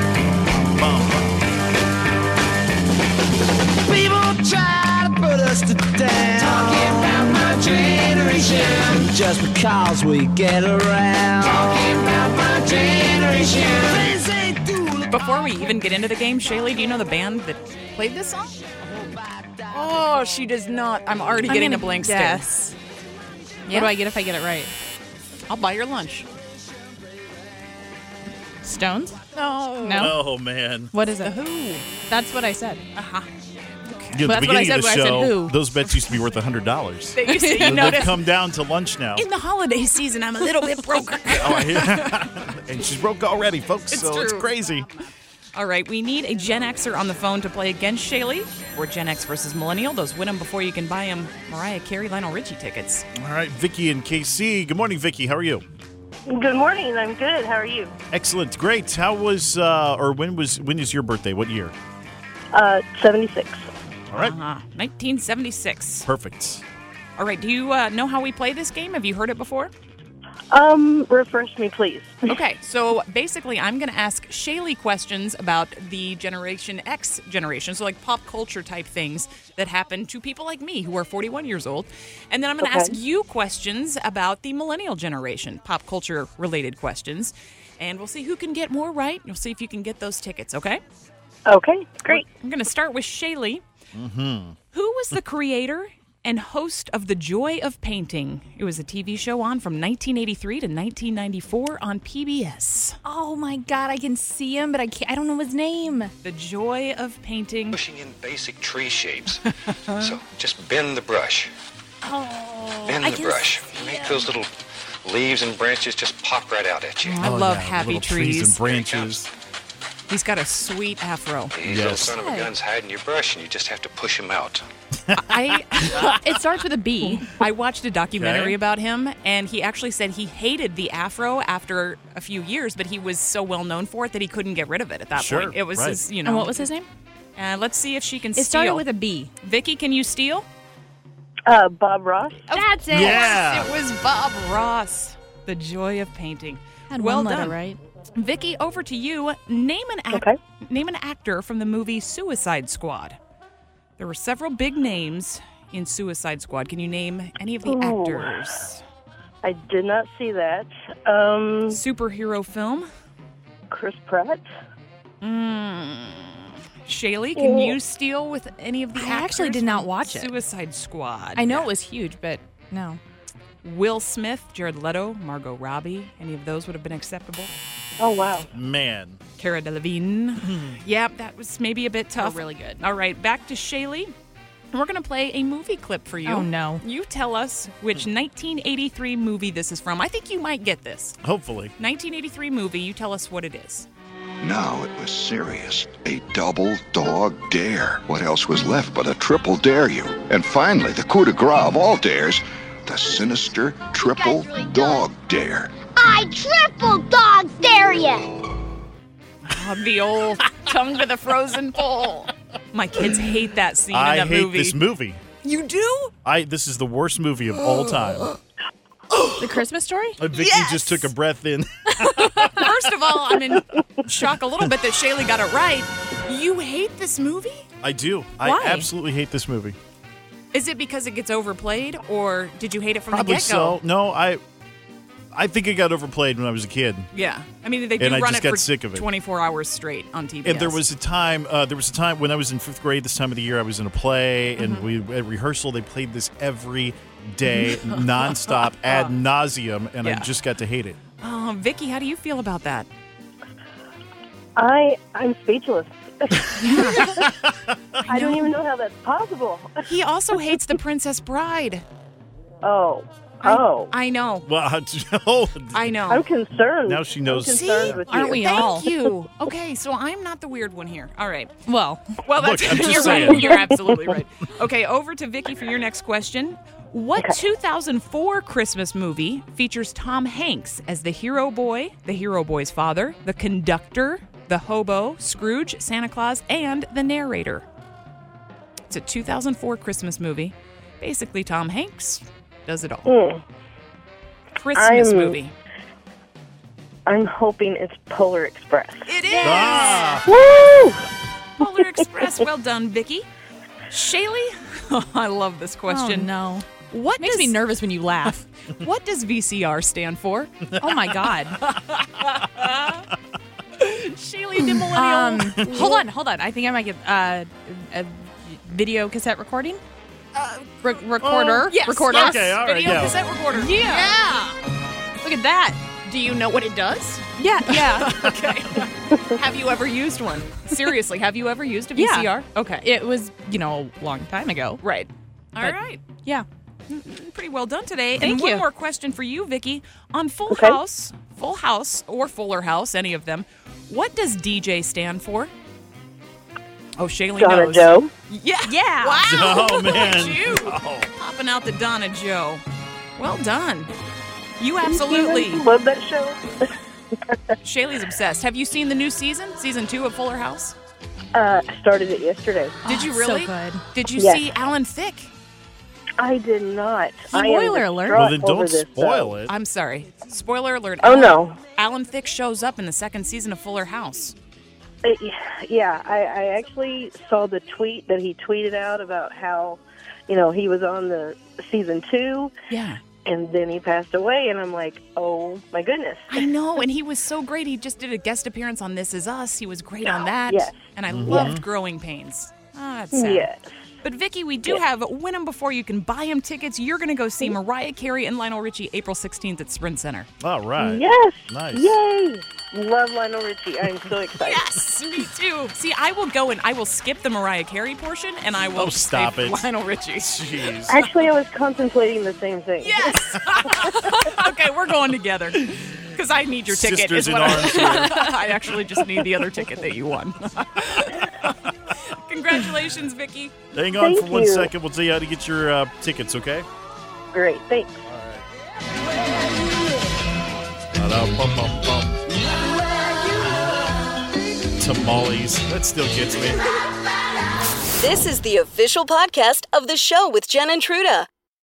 People try to put us to down. Talking about my generation. Just because we get around. Talking about my generation. Things they do. Before we even get into the game, Shaylee, do you know the band that played this song? Oh, she does not. I'm already I'm getting gonna a blank guess. stare. What do I get if I get it right? I'll buy your lunch. Stones? No. No? Oh, man. What is it? Who? That's what I said. Uh-huh. You know, Well, at the that's what I beginning said of the when I said show, who. those bets used to be worth one hundred dollars. They used to, you They've notice, come down to lunch now. in the holiday season, I'm a little bit broke. Oh, I hear- and she's broke already, folks, It's so it's true. crazy. All right, we need a Gen Xer on the phone to play against Shaylee. Or Gen X versus Millennial. Those win them before you can buy them Mariah Carey, Lionel Richie tickets. All right, Vicky and K C. Good morning, Vicky. How are you? Good morning. I'm good. How are you? Excellent. Great. How was, uh, or when was, when is your birthday? What year? Uh, seventy-six. All right. Uh-huh. nineteen seventy-six. Perfect. All right, do you uh, know how we play this game? Have you heard it before? Um, refresh me, please. Okay, so basically, I'm going to ask Shaylee questions about the Generation X generation, so like pop culture type things that happen to people like me who are forty-one years old. And then I'm going to Okay. ask you questions about the millennial generation, pop culture related questions. And we'll see who can get more right. You'll see if you can get those tickets, okay? Okay, great. I'm going to start with Shaylee. Mm-hmm. Who was the creator and host of The Joy of Painting? It was a T V show on from nineteen eighty-three to nineteen ninety-four on P B S. Oh my God, I can see him, but I can't, I don't know his name. The Joy of Painting. Pushing in basic tree shapes. So just bend the brush. Oh, Bend I the can brush. see Make him. those little leaves and branches just pop right out at you. I Oh, love yeah, happy little trees and trees. branches. He's got a sweet afro. These little Yes. son of a guns hide in your brush, and you just have to push them out. I It starts with a B. I watched a documentary Okay. about him, and he actually said he hated the afro after a few years, but he was so well known for it that he couldn't get rid of it at that Sure, point. It was right. his, you know. And what was his name? Uh, let's see if she can It steal. started with a B. Vicky, can you steal? Uh, Bob Ross. That's it. Yeah. It was Bob Ross. The Joy of Painting. Had well one letter done. right. Vicky, over to you. Name an act- Okay. Name an actor from the movie Suicide Squad. There were several big names in Suicide Squad. Can you name any of the Ooh. actors? I did not see that. Um, Superhero film. Chris Pratt. Mm. Shaylee, can Oh. you steal with any of the I actors actually did not from watch it. Suicide Squad. I know it was huge, but no. Will Smith, Jared Leto, Margot Robbie. Any of those would have been acceptable. Oh, wow. Man. Cara Delevingne. Yeah, that was maybe a bit tough. Oh, really good. All right, back to Shaylee. We're going to play a movie clip for you. Oh, no. You tell us which nineteen eighty-three movie this is from. I think you might get this. Hopefully. nineteen eighty-three movie. You tell us what it is. Now it was serious. A double dog dare. What else was left but a triple dare you? And finally, the coup de grace of all dares, the sinister triple dog dare. I triple dog dare you! Oh, the old tongue to the frozen pole. My kids hate that scene I in that hate movie. this movie. You do? I This is the worst movie of all time. The Christmas Story? Uh, Vicky Yes! just took a breath in. First of all, I'm in shock a little bit that Shaylee got it right. You hate this movie? I do. Why? I absolutely hate this movie. Is it because it gets overplayed, or did you hate it from Probably the get-go? so. No, I I think it got overplayed when I was a kid. Yeah, I mean they do And I run just it got for sick of it. twenty-four hours straight on T B S. And there was a time, uh, there was a time when I was in fifth grade. This time of the year, I was in a play, and we at rehearsal they played this every day, nonstop, ad nauseum, and Yeah. I just got to hate it. Oh, Vicky, how do you feel about that? I, I'm speechless. I don't even know how that's possible. He also hates The Princess Bride. Oh. Oh. I know. Well, oh, I know. I'm concerned. Now she knows. I'm concerned with Aren't you. we Thank all? Thank you. Okay, so I'm not the weird one here. All right. Well, well, that's Look, I'm just you're saying. right. You're absolutely right. Okay, over to Vicky for your next question. What Okay. two thousand four Christmas movie features Tom Hanks as the hero boy, the hero boy's father, the conductor, the hobo, Scrooge, Santa Claus, and the narrator? It's a two thousand four Christmas movie. Basically, Tom Hanks does it all. Mm. Christmas I'm- movie. I'm hoping it's Polar Express. It is. Ah. Woo! Polar Express. Well done, Vicky. Shaylee, oh, I love this question. Oh, no. What Makes does, me nervous when you laugh. What does V C R stand for? Oh, my God. Shaylee, the millennial. Um, hold on, hold on. I think I might get uh, a video cassette recording. Uh, Re- recorder. oh, yes, recorder. yes. Okay, all right, Video yeah. cassette recorder. Yeah. Yeah. Look at that. Do you know what it does? Yeah, yeah. Okay. Have you ever used one? Seriously, have you ever used a V C R? Yeah. Okay. It was, you know, a long time ago. Right. All But- right. Yeah. Pretty well done today. Thank and you. one more question for you, Vicky. On Full Okay. House, Full House, or Fuller House, any of them, what does D J stand for? Oh, Shaylee Donna knows. Joe. Yeah. Yeah. Wow. Oh, man. Look at you. Oh. Popping out the Donna Joe. Well done. You absolutely. Love that show. Shaylee's obsessed. Have you seen the new season? Season two of Fuller House? Uh, I started it yesterday. Did you so really? good. Did you Yes. see Alan Thicke? I did not. I am Spoiler alert. distraught Well, then over don't this, spoil though. it. I'm sorry. Spoiler alert. Oh, Alan, no. Alan Thicke shows up in the second season of Fuller House. It- yeah, I, I actually saw the tweet that he tweeted out about how, you know, he was on the season two. Yeah. And then he passed away, and I'm like, oh, my goodness. I know, and he was so great. He just did a guest appearance on This Is Us. He was great on that. Yes. And I loved Growing Pains. Ah, that's sad. Yes. But Vicky, we do Yes. have Win 'em Before You Can Buy 'em tickets. You're going to go see Mariah Carey and Lionel Richie April sixteenth at Sprint Center. All right. Yes. Nice. Yay. Love Lionel Richie. I'm so excited. Yes, me too. See, I will go and I will skip the Mariah Carey portion, and I will Oh, stop say it. Lionel Richie. Jeez. Actually, I was contemplating the same thing. Yes. Okay, we're going together. Because I need your ticket. Sisters is in what I- arms here. I actually just need the other ticket that you won. Congratulations, Vicky. Hang on Thank for one you. second. We'll tell you how to get your uh, tickets, okay? Great. Thanks. Ba-da-bum-bum-bum. Tamales. That still gets me. This is the official podcast of the show with Jen and Truda.